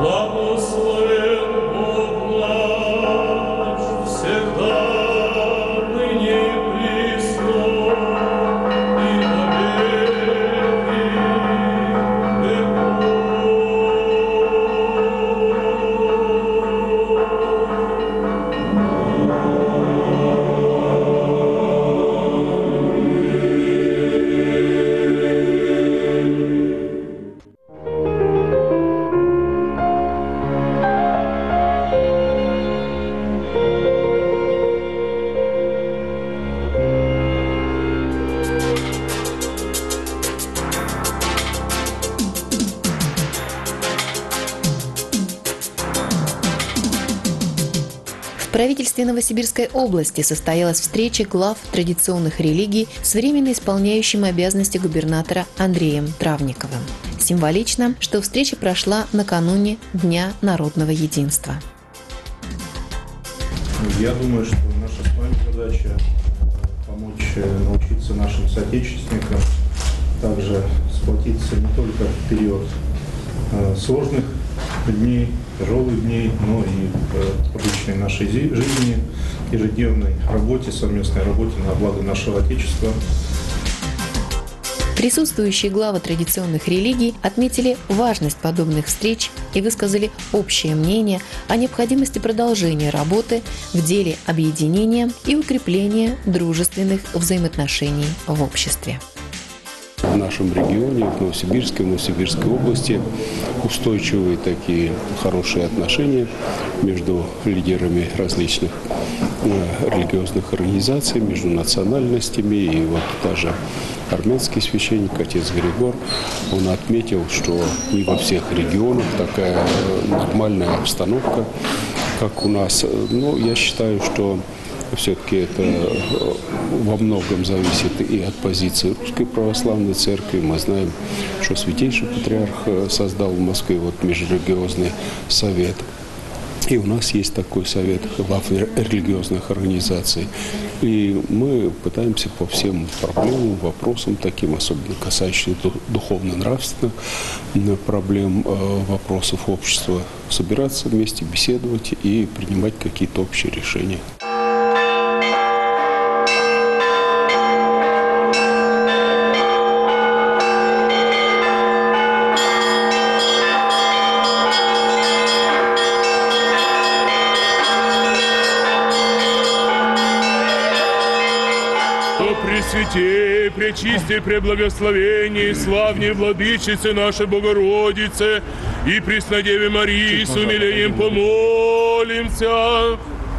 В правительстве Новосибирской области состоялась встреча глав традиционных религий с временно исполняющим обязанности губернатора Андреем Травниковым. Символично, что встреча прошла накануне Дня народного единства. Я думаю, что наша с вами задача помочь научиться нашим соотечественникам также сплотиться не только в период сложных дней, тяжелых дней, но и в обычной нашей жизни, ежедневной работе, совместной работе на благо нашего Отечества. Присутствующие главы традиционных религий отметили важность подобных встреч и высказали общее мнение о необходимости продолжения работы в деле объединения и укрепления дружественных взаимоотношений в обществе. В нашем регионе, в Новосибирской области, устойчивые такие хорошие отношения между лидерами различных религиозных организаций, между национальностями. И вот даже армянский священник, отец Григор, он отметил, что не во всех регионах такая нормальная обстановка, как у нас. Но я считаю, что все-таки это во многом зависит и от позиции Русской Православной Церкви. Мы знаем, что Святейший Патриарх создал в Москве межрелигиозный совет. И у нас есть такой совет глав религиозных организаций. И мы пытаемся по всем проблемам, вопросам, таким особенно касающимся духовно-нравственных проблем, вопросов общества, собираться вместе, беседовать и принимать какие-то общие решения. Пресвятей, пречисти, преблагословении, славней Владычице нашей Богородице и Преснодеве Марии с умилением помолимся.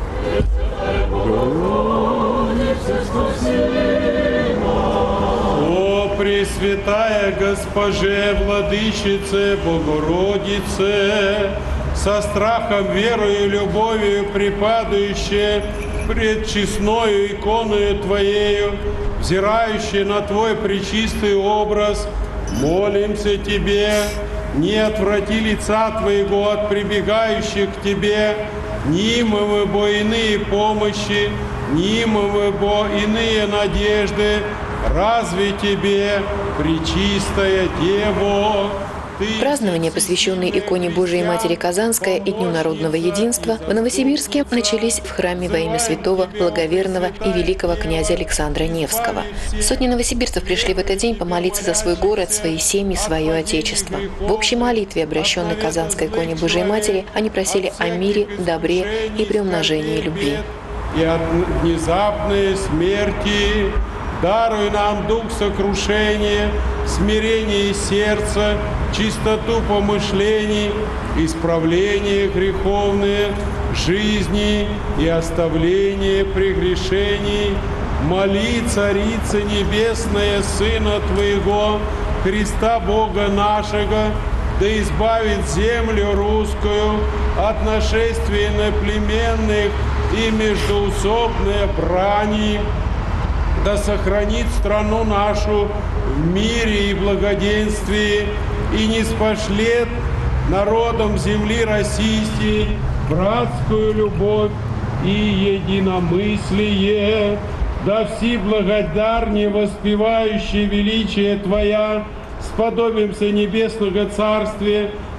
О, Пресвятая Госпоже, Владычице, Богородице, со страхом, верою и любовью припадающая пред честною иконою Твоею, взирающей на Твой пречистый образ, молимся Тебе, не отврати лица Твоего от прибегающих к Тебе, ни имы бо иные помощи, ни имы бо иные надежды, разве Тебе, Пречистая Дево? Празднования, посвященные иконе Божией Матери Казанской и Дню народного единства, в Новосибирске начались в храме во имя святого, благоверного и великого князя Александра Невского. Сотни новосибирцев пришли в этот день помолиться за свой город, свои семьи, свое отечество. В общей молитве, обращенной к Казанской иконе Божией Матери, они просили о мире, добре и приумножении любви. И от внезапной смерти даруй нам дух сокрушения, смирение сердца, чистоту помышлений, исправление греховные, жизни и оставление прегрешений. Моли, Царица Небесная, Сына Твоего, Христа Бога нашего, да избавит землю русскую от нашествия иноплеменных и междоусобной брани, да сохранит страну нашу в мире и благоденствии, и не спошлет народам земли российской братскую любовь и единомыслие, да все благодарнее воспевающие величие Твоя сподобимся небесного Царствия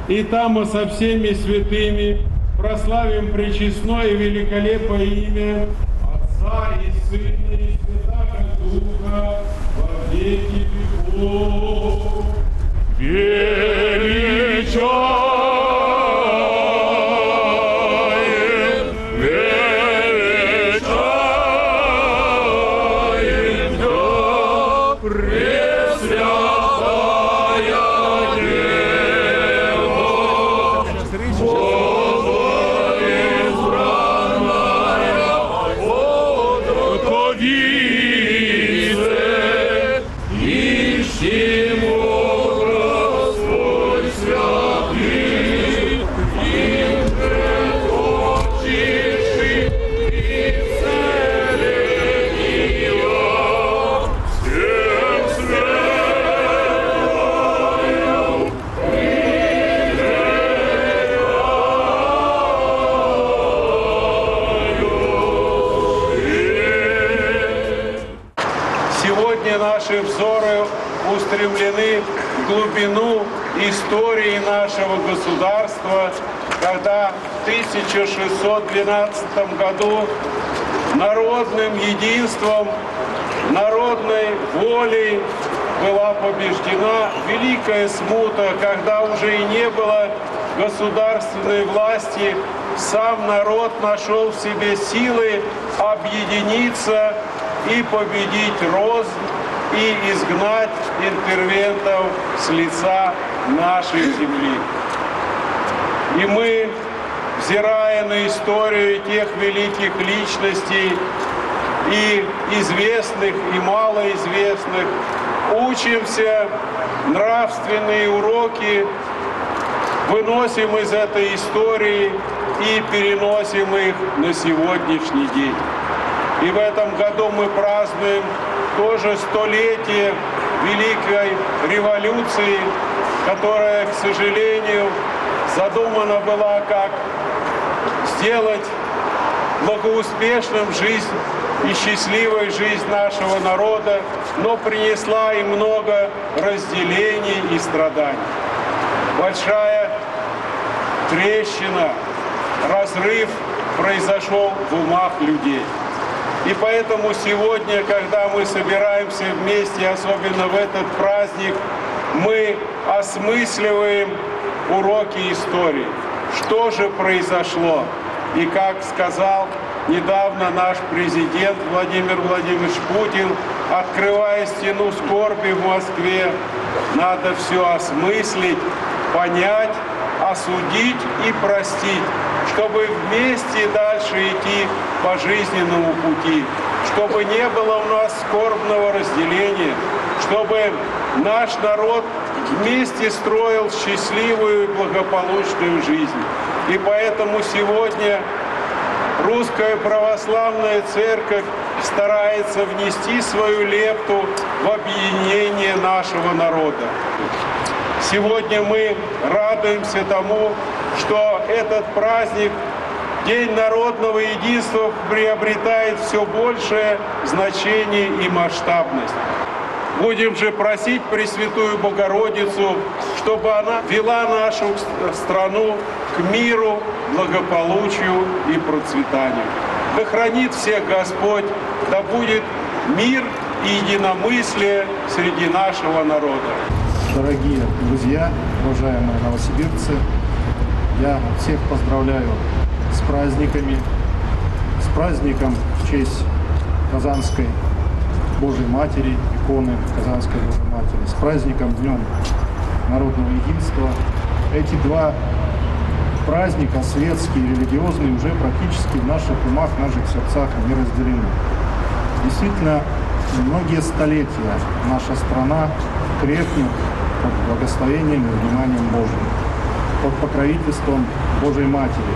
и там со всеми святыми прославим пречестное и великолепное имя Отца и Сына и Святаго Духа во веки веков. Величаем, величаем Тебя, Пресвятая Дева, Богоизбранная, отроковице, ищему Господь святый, им предочиши и вселенила, всем светлою Сегодня наши взоры устремлены в глубину истории нашего государства, когда в 1612 году народным единством, народной волей была побеждена великая смута, когда уже и не было государственной власти, сам народ нашел в себе силы объединиться и победить рознь, и изгнать интервентов с лица нашей земли. И мы, взирая на историю тех великих личностей, и известных, и малоизвестных, учимся нравственные уроки, выносим из этой истории и переносим их на сегодняшний день. И в этом году мы празднуем тоже столетие Великой революции, которая, к сожалению, задумана была как сделать благоуспешным жизнь и счастливой жизнь нашего народа, но принесла и много разделений и страданий. Большая трещина, разрыв произошел в умах людей. И поэтому сегодня, когда мы собираемся вместе, особенно в этот праздник, мы осмысливаем уроки истории. Что же произошло? И как сказал недавно наш президент Владимир Владимирович Путин, открывая стену скорби в Москве, надо все осмыслить, понять, осудить и простить, чтобы вместе дальше идти по жизненному пути, чтобы не было у нас скорбного разделения, чтобы наш народ вместе строил счастливую и благополучную жизнь. И поэтому сегодня Русская Православная Церковь старается внести свою лепту в объединение нашего народа. Сегодня мы радуемся тому, что этот праздник, День народного единства, приобретает все большее значение и масштабность. Будем же просить Пресвятую Богородицу, чтобы она вела нашу страну к миру, благополучию и процветанию. Да хранит всех Господь, да будет мир и единомыслие среди нашего народа. Дорогие друзья, уважаемые новосибирцы, я всех поздравляю с праздниками, с праздником в честь Казанской Божьей Матери, иконы Казанской Божьей Матери, с праздником Днем народного единства. Эти два праздника, светские и религиозные, уже практически в наших умах, в наших сердцах не разделены. Действительно, многие столетия наша страна крепнет под благословением и вниманием Божьим, под покровительством Божьей Матери.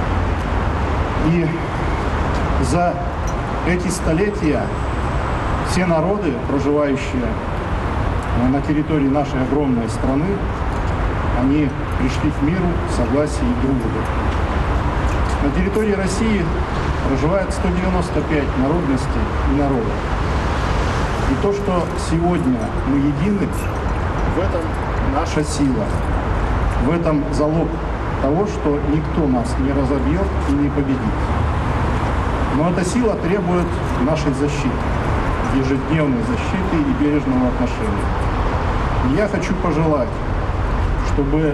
И за эти столетия все народы, проживающие на территории нашей огромной страны, они пришли к миру, согласию и дружбе. На территории России проживает 195 народностей и народов. И то, что сегодня мы едины, в этом наша сила. В этом залог того, что никто нас не разобьет и не победит. Но эта сила требует нашей защиты, ежедневной защиты и бережного отношения. И я хочу пожелать, чтобы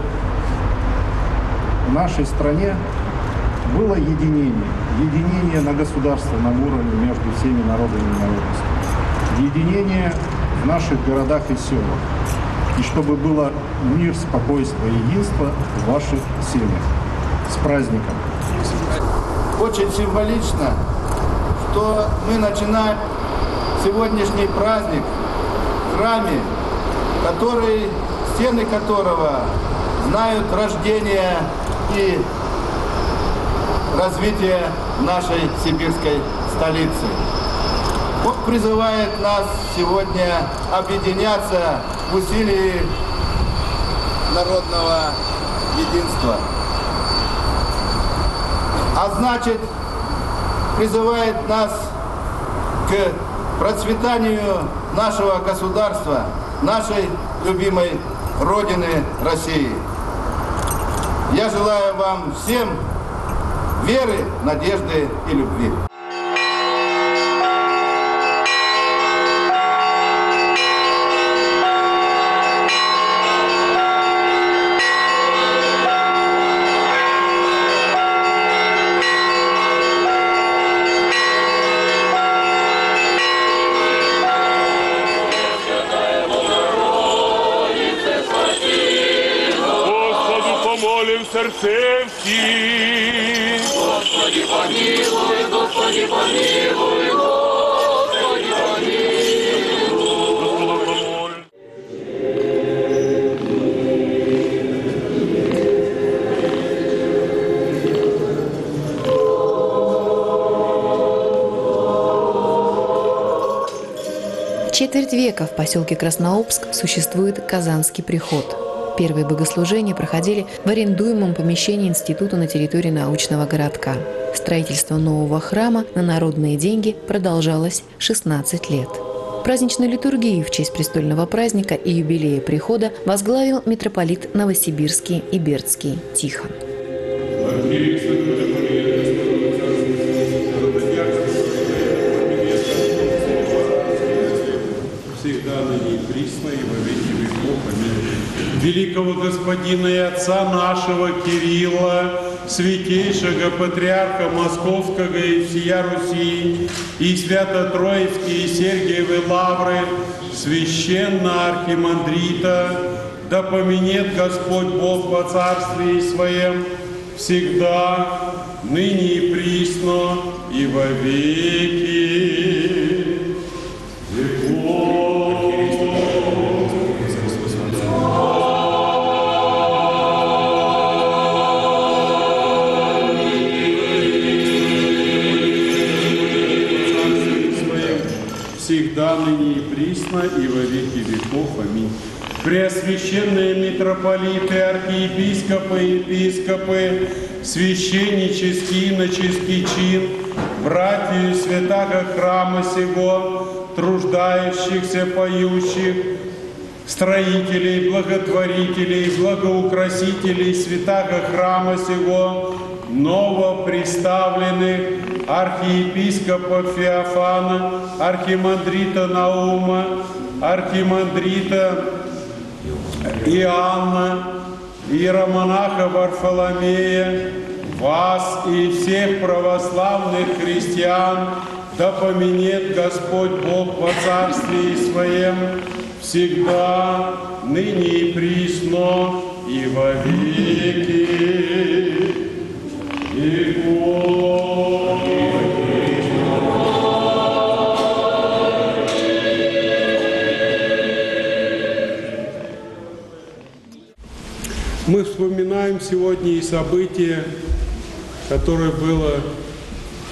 в нашей стране было единение на государственном уровне между всеми народами и народностями, единение в наших городах и селах, и чтобы было мир, спокойствие и единство в ваших семьях. С праздником! Очень символично, что мы начинаем сегодняшний праздник в храме, стены которого знают рождение и развитие нашей сибирской столицы. Бог призывает нас сегодня объединяться в усилии народного единства. А значит, призывает нас к процветанию нашего государства, нашей любимой Родины России. Я желаю вам всем веры, надежды и любви. Сердцем всім. Господи, помилуй, Господи, помилуй, Господи, помилуй. Четверть века в поселке Краснообск существует Казанский приход. Первые богослужения проходили в арендуемом помещении института на территории научного городка. Строительство нового храма на народные деньги продолжалось 16 лет. Праздничную литургию в честь престольного праздника и юбилея прихода возглавил митрополит Новосибирский и Бердский Тихон. Великого Господина и Отца нашего Кирилла, святейшего Патриарха Московского и всея Руси, и Свято-Троицкие и Сергиевы лавры, священно архимандрита, да поменет Господь Бог во Царстве Своем всегда, ныне и присно, и во веки веков. Всегда, ныне и присно, и во веки веков. Аминь. Преосвященные митрополиты, архиепископы, епископы, священнический, иноческий чин, братья святаго храма сего, труждающихся, поющих, строителей, благотворителей, благоукрасителей святаго храма сего, новоприставленных архиепископа Феофана, архимандрита Наума, архимандрита Иоанна, иеромонаха Варфоломея, вас и всех православных христиан, да поменет Господь Бог во Царстве Своем всегда, ныне и присно, и во веки веков. Мы вспоминаем сегодня и событие, которое было в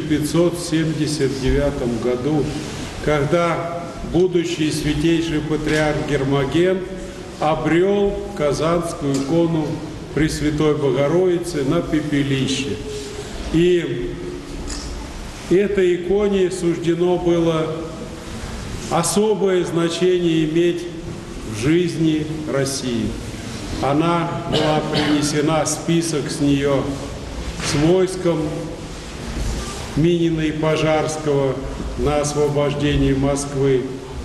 1579 году, когда будущий святейший патриарх Гермоген обрел Казанскую икону Пресвятой Богородицы на пепелище. И этой иконе суждено было особое значение иметь в жизни России. она была принесена, список с нее, с войском Минина и Пожарского на освобождение Москвы.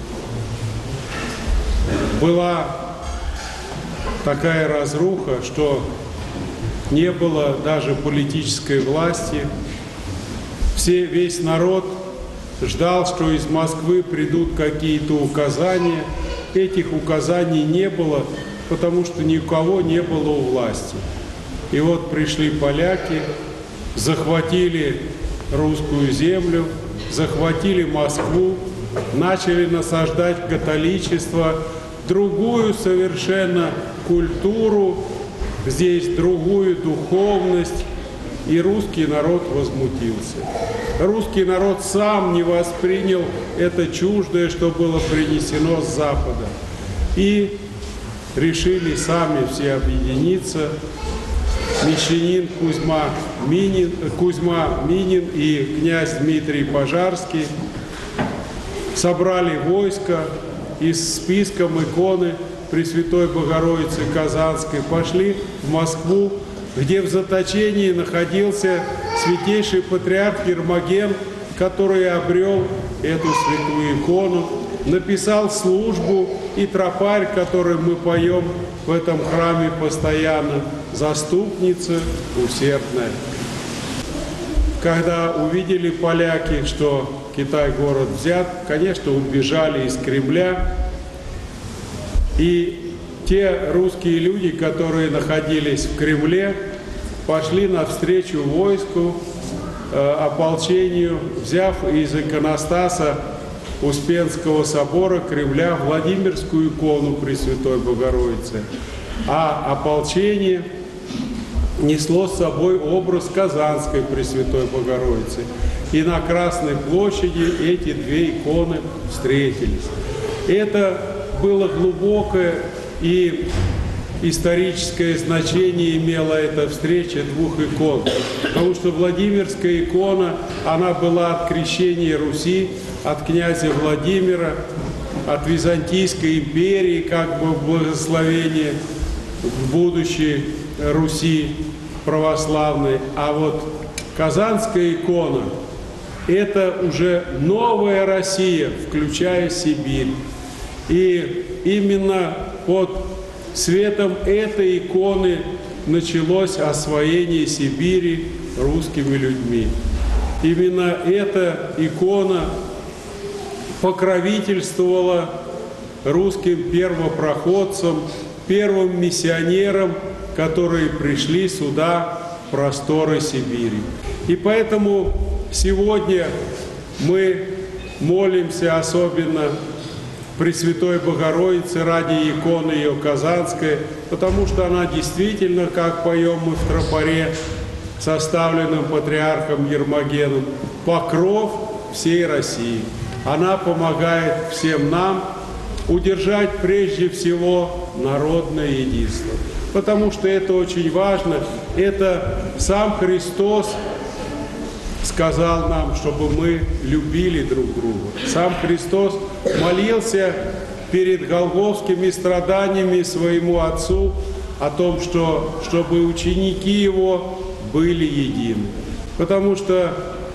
Была такая разруха, что не было даже политической власти. Весь народ ждал, что из Москвы придут какие-то указания. Этих указаний не было, потому что ни у кого не было у власти. И вот пришли поляки, захватили русскую землю, захватили Москву, начали насаждать католичество, другую совершенно культуру, здесь другую духовность, и русский народ возмутился. Русский народ сам не воспринял это чуждое, что было принесено с Запада. И решили сами все объединиться. Мещанин Кузьма Минин и князь Дмитрий Пожарский собрали войско и с списком иконы Пресвятой Богородицы Казанской пошли в Москву, где в заточении находился святейший патриарх Ермоген, который обрел эту святую икону, написал службу, и тропарь, который мы поем в этом храме постоянно, «Заступница усердная». Когда увидели поляки, что Китай город взят, конечно, убежали из Кремля, и те русские люди, которые находились в Кремле, пошли навстречу войску, ополчению, взяв из иконостаса Успенского собора Кремля Владимирскую икону Пресвятой Богородицы. А ополчение несло с собой образ Казанской Пресвятой Богородицы. И на Красной площади эти две иконы встретились. Это было глубокое и историческое значение имела эта встреча двух икон. Потому что Владимирская икона, она была от крещения Руси, от князя Владимира, от Византийской империи, как бы благословение в будущей Руси православной. А вот Казанская икона – это уже новая Россия, включая Сибирь. И именно под светом этой иконы началось освоение Сибири русскими людьми. Именно эта икона покровительствовала русским первопроходцам, первым миссионерам, которые пришли сюда, в просторы Сибири. И поэтому сегодня мы молимся особенно Пресвятой Богородице ради иконы ее Казанской, потому что она действительно, как поем мы в тропаре, составленном патриархом Ермогеном, покров всей России. Она помогает всем нам удержать прежде всего народное единство. Потому что это очень важно. Это сам Христос сказал нам, чтобы мы любили друг друга. Сам Христос молился перед голгофскими страданиями своему Отцу о том, чтобы ученики Его были едины. Потому что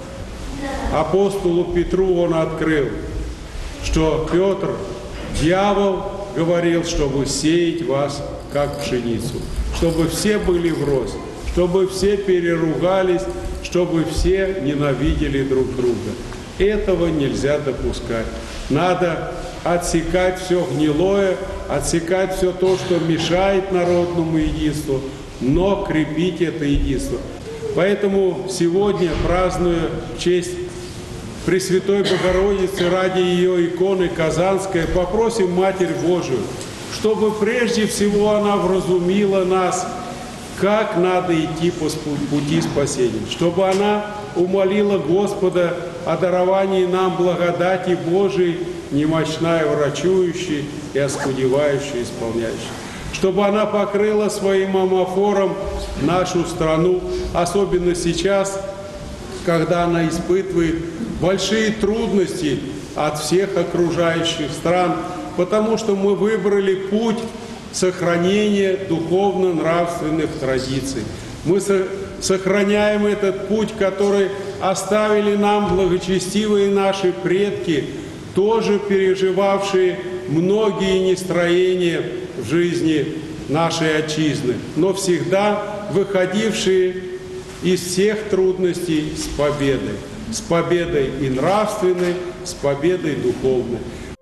апостолу Петру он открыл, что Петр, дьявол, говорил, чтобы сеять вас, как пшеницу, чтобы все были врозь, чтобы все переругались, чтобы все ненавидели друг друга. Этого нельзя допускать. Надо отсекать все гнилое, отсекать все то, что мешает народному единству, но крепить это единство. Поэтому сегодня, празднуя в честь Пресвятой Богородицы ради ее иконы Казанской, попросим Матерь Божию, чтобы прежде всего она вразумила нас, как надо идти по пути спасения, чтобы она умолила Господа о даровании нам благодати Божией, немощная врачующей и оскудевающей исполняющей. Чтобы она покрыла своим амофором нашу страну, особенно сейчас, когда она испытывает большие трудности от всех окружающих стран, потому что мы выбрали путь сохранение духовно-нравственных традиций. Мы сохраняем этот путь, который оставили нам благочестивые наши предки, тоже переживавшие многие нестроения в жизни нашей отчизны, но всегда выходившие из всех трудностей с победой и нравственной, с победой духовной.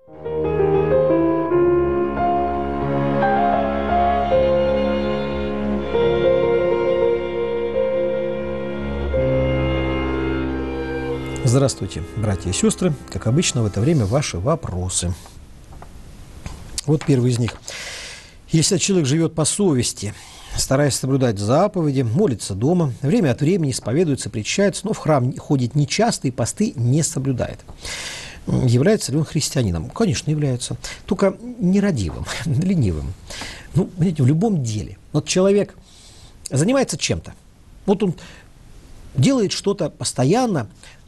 Здравствуйте, братья и сестры. Как обычно, в это время ваши вопросы. Вот первый из них. Если человек живет по совести, стараясь соблюдать заповеди, молится дома, время от времени исповедуется, причащается, но в храм ходит нечасто и посты не соблюдает, является ли он христианином? Конечно, является. Только нерадивым, ленивым. Ну, понимаете, в любом деле. Вот человек занимается чем-то. Вот он делает что-то постоянно,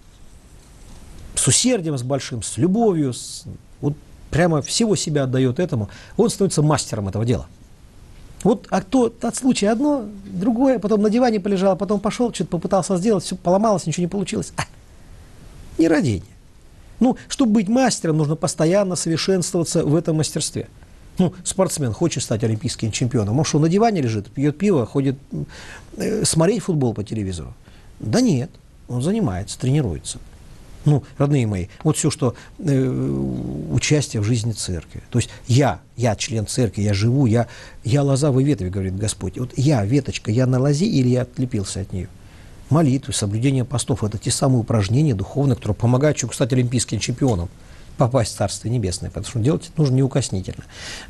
с усердием, с большим, с любовью, вот прямо всего себя отдает этому, он становится мастером этого дела. Вот, а кто от случая одно, другое, потом на диване полежал, потом пошел, что-то попытался сделать, все поломалось, ничего не получилось. Нерадение. Ну, чтобы быть мастером, нужно постоянно совершенствоваться в этом мастерстве. Ну, спортсмен хочет стать олимпийским чемпионом, может, он на диване лежит, пьет пиво, ходит смотреть футбол по телевизору? Да нет, он занимается, тренируется. Ну, родные мои, вот все, что участие в жизни церкви. То есть я член церкви, я живу, я лоза, вы ветви, говорит Господь. Вот я веточка, я на лозе или я отлепился от нее? Молитвы, соблюдение постов – это те самые упражнения духовные, которые помогают человеку стать олимпийским чемпионом, попасть в Царствие Небесное, потому что делать это нужно неукоснительно.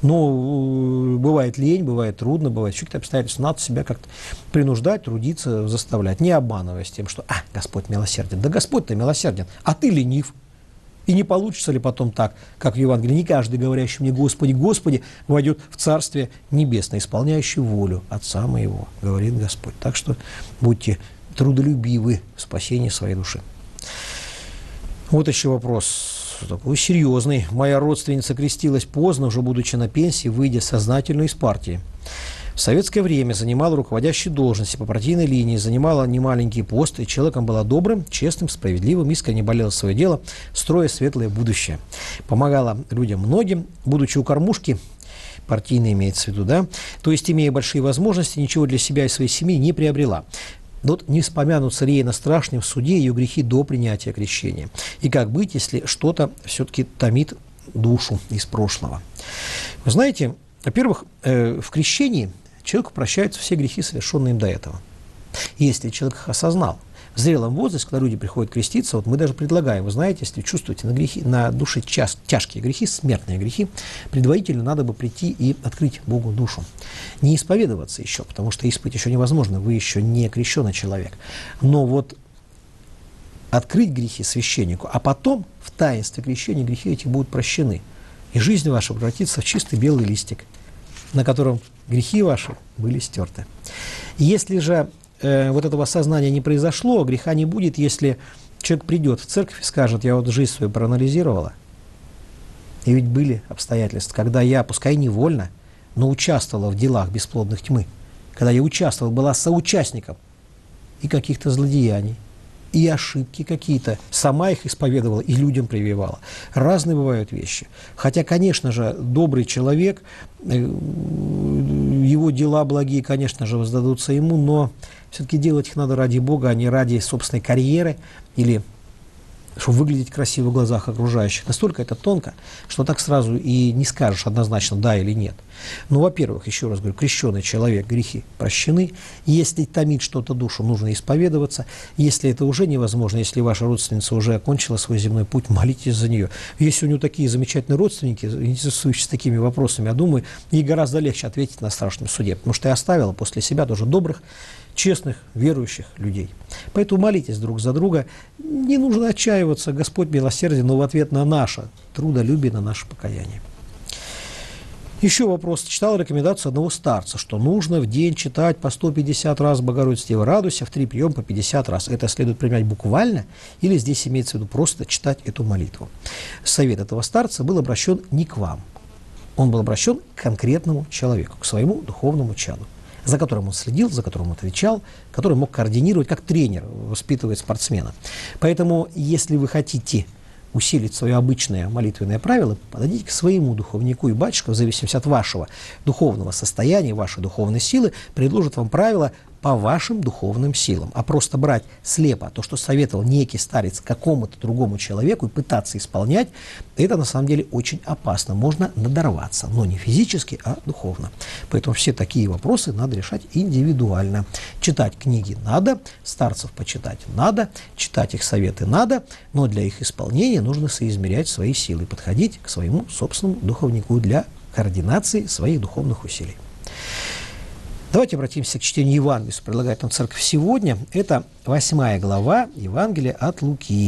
Но бывает лень, бывает трудно, бывает какие-то обстоятельства, надо себя как-то принуждать, трудиться, заставлять, не обманываясь тем, что Господь милосерден. Да Господь-то милосерден, а ты ленив. И не получится ли потом так, как в Евангелии, не каждый, говорящий мне Господи, Господи, войдет в Царствие Небесное, исполняющий волю Отца моего, говорит Господь. Так что будьте трудолюбивы в спасении своей души. Вот еще вопрос такой серьезный. Моя родственница крестилась поздно, уже будучи на пенсии, выйдя сознательно из партии. В советское время занимала руководящие должности по партийной линии, занимала немаленькие посты, человеком была добрым, честным, справедливым, искренне болела за свое дело, строя светлое будущее. Помогала людям многим, будучи у кормушки, партийная имеется в виду, да, то есть, имея большие возможности, ничего для себя и своей семьи не приобрела. Вот не вспомянут царей на страшном суде ее грехи до принятия крещения. И как быть, если что-то все-таки томит душу из прошлого? Вы знаете, во-первых, в крещении человеку прощаются все грехи, совершенные им до этого. Если человек их осознал. В зрелом возрасте, когда люди приходят креститься, вот мы даже предлагаем, вы знаете, если чувствуете на душе тяжкие грехи, смертные грехи, предварительно надо бы прийти и открыть Богу душу. Не исповедоваться еще, потому что исповедь еще невозможно, вы еще не крещеный человек. Но вот открыть грехи священнику, а потом в таинстве крещения грехи эти будут прощены. И жизнь ваша превратится в чистый белый листик, на котором грехи ваши были стерты. Если же вот этого осознания не произошло, греха не будет, если человек придет в церковь и скажет: я вот жизнь свою проанализировала, и ведь были обстоятельства, когда я, пускай невольно, но участвовала в делах бесплодных тьмы, когда я участвовала, была соучастником и каких-то злодеяний, и ошибки какие-то, сама их исповедовала и людям прививала. Разные бывают вещи. Хотя, конечно же, добрый человек, его дела благие, конечно же, воздадутся ему, но все-таки делать их надо ради Бога, а не ради собственной карьеры или чтобы выглядеть красиво в глазах окружающих. Настолько это тонко, что так сразу и не скажешь однозначно да или нет. Ну, во-первых, еще раз говорю, крещеный человек, грехи прощены. Если томит что-то душу, нужно исповедоваться. Если это уже невозможно, если ваша родственница уже окончила свой земной путь, молитесь за нее. Если у нее такие замечательные родственники, интересующиеся такими вопросами, я думаю, ей гораздо легче ответить на страшном суде, потому что я оставила после себя тоже добрых, честных, верующих людей. Поэтому молитесь друг за друга. Не нужно отчаиваться, Господь милосерден, но в ответ на наше трудолюбие, на наше покаяние. Еще вопрос. Читал рекомендацию одного старца, что нужно в день читать по 150 раз «Богородица, Дева, радуйся», в 3 приема по 50 раз. Это следует применять буквально или здесь имеется в виду просто читать эту молитву? Совет этого старца был обращен не к вам, Он был обращен к конкретному человеку, к своему духовному чаду, за которым он следил, за которым он отвечал, который мог координировать, как тренер воспитывает спортсмена. Поэтому, если вы хотите усилить свое обычное молитвенное правило, подойдите к своему духовнику, и батюшка, в зависимости от вашего духовного состояния, вашей духовной силы, предложит вам правила по вашим духовным силам. А просто брать слепо то, что советовал некий старец какому-то другому человеку, и пытаться исполнять, это на самом деле очень опасно. Можно надорваться, но не физически, а духовно. Поэтому все такие вопросы надо решать индивидуально. Читать книги надо, старцев почитать надо, читать их советы надо, но для их исполнения нужно соизмерять свои силы, подходить к своему собственному духовнику для координации своих духовных усилий. Давайте обратимся к чтению Евангелия, что предлагает нам Церковь сегодня. Это 8 глава Евангелия от Луки.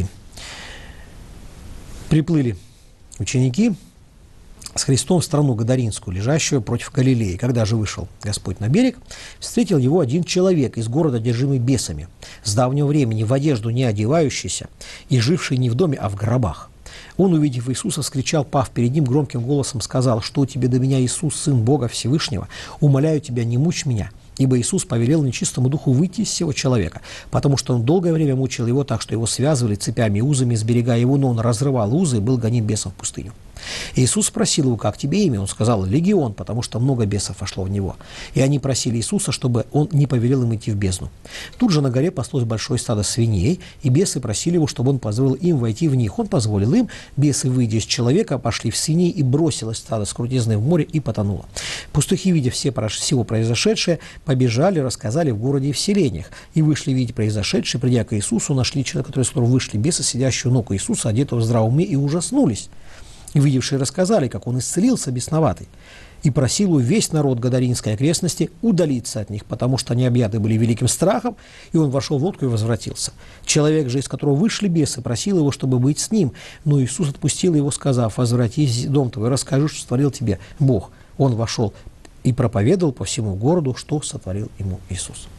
Приплыли ученики с Христом в страну Гадаринскую, лежащую против Галилеи. Когда же вышел Господь на берег, встретил его один человек из города, одержимый бесами, с давнего времени в одежду не одевающийся и живший не в доме, а в гробах. Он, увидев Иисуса, вскричал, пав перед ним, громким голосом сказал: «Что тебе до меня, Иисус, Сын Бога Всевышнего? Умоляю тебя, не мучь меня». Ибо Иисус повелел нечистому духу выйти из сего человека, потому что он долгое время мучил его так, что его связывали цепями и узами, сберегая его, но он разрывал узы и был гоним бесом в пустыню. Иисус спросил его: «Как тебе имя?» Он сказал: «Легион», потому что много бесов вошло в него. И они просили Иисуса, чтобы он не повелел им идти в бездну. Тут же на горе паслось большое стадо свиней, и бесы просили его, чтобы он позволил им войти в них. Он позволил им. Бесы, выйдя из человека, пошли в свиней, и бросилось стадо с крутизны в море и потонуло. Пастухи, видя всего произошедшее, побежали, рассказали в городе и в селениях. И вышли видеть произошедшее, придя к Иисусу, нашли человека, который, с которого вышли бесы, сидящего у ног Иисуса, одетого в здравом уме, и ужаснулись. И видевшие рассказали, как он исцелился бесноватый, и просил весь народ Гадаринской окрестности удалиться от них, потому что они объяты были великим страхом, и он вошел в лодку и возвратился. Человек же, из которого вышли бесы, просил его, чтобы быть с ним, но Иисус отпустил его, сказав: «Возвратись в дом твой, расскажи, что сотворил тебе Бог». Он вошел и проповедовал по всему городу, что сотворил ему Иисус.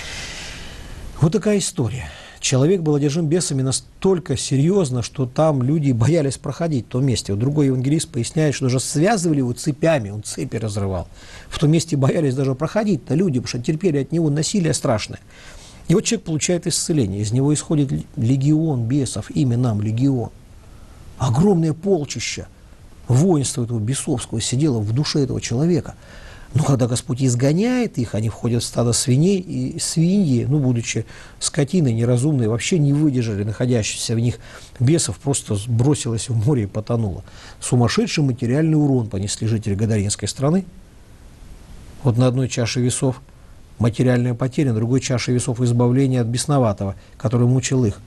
Вот такая история. Человек был одержим бесами настолько серьезно, что там люди боялись проходить в том месте. Вот другой евангелист поясняет, что даже связывали его цепями, он цепи разрывал. В том месте боялись даже проходить-то люди, потому что терпели от него насилие страшное. И вот человек получает исцеление, из него исходит легион бесов, имя нам легион. Огромное полчище, воинство этого бесовского сидело в душе этого человека. Но когда Господь изгоняет их, они входят в стадо свиней, и свиньи, будучи скотиной неразумной, вообще не выдержали находящихся в них бесов, просто бросилась в море и потонула. Сумасшедший материальный урон понесли жители Гадаринской страны. Вот на одной чаше весов материальная потеря, на другой чаше весов избавление от бесноватого, который мучил их.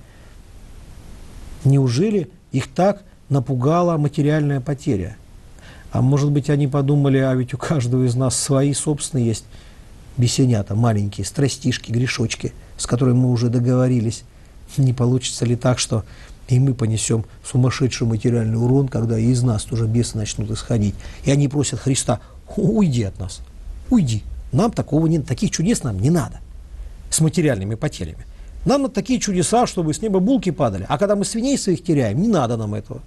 Неужели их так напугала материальная потеря? А может быть, они подумали: а ведь у каждого из нас свои собственные есть бесенята, маленькие, страстишки, грешочки, с которыми мы уже договорились. Не получится ли так, что и мы понесем сумасшедший материальный урон, когда и из нас тоже бесы начнут исходить? И они просят Христа: уйди от нас, уйди. Нам такого нет, таких чудес нам не надо с материальными потерями. Нам надо такие чудеса, чтобы с неба булки падали. А когда мы свиней своих теряем, не надо нам этого.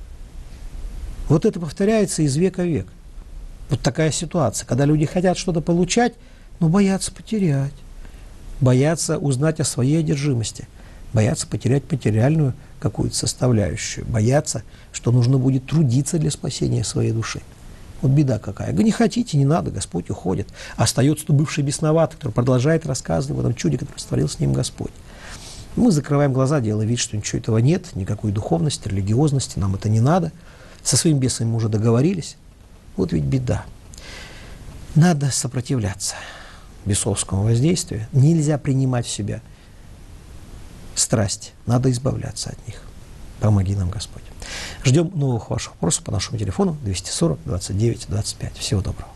Вот это повторяется из века в век. Вот такая ситуация, когда люди хотят что-то получать, но боятся потерять, боятся узнать о своей одержимости, боятся потерять материальную какую-то составляющую, боятся, что нужно будет трудиться для спасения своей души. Вот беда какая. Вы не хотите, не надо, Господь уходит. Остается бывший бесноватый, который продолжает рассказывать об этом чуде, который сотворил с ним Господь. Мы закрываем глаза, делая вид, что ничего этого нет, никакой духовности, религиозности, нам это не надо. Со своим бесом мы уже договорились. Вот ведь беда. Надо сопротивляться бесовскому воздействию. Нельзя принимать в себя страсть. Надо избавляться от них. Помоги нам, Господь. Ждем новых ваших вопросов по нашему телефону 240 29 25. Всего доброго.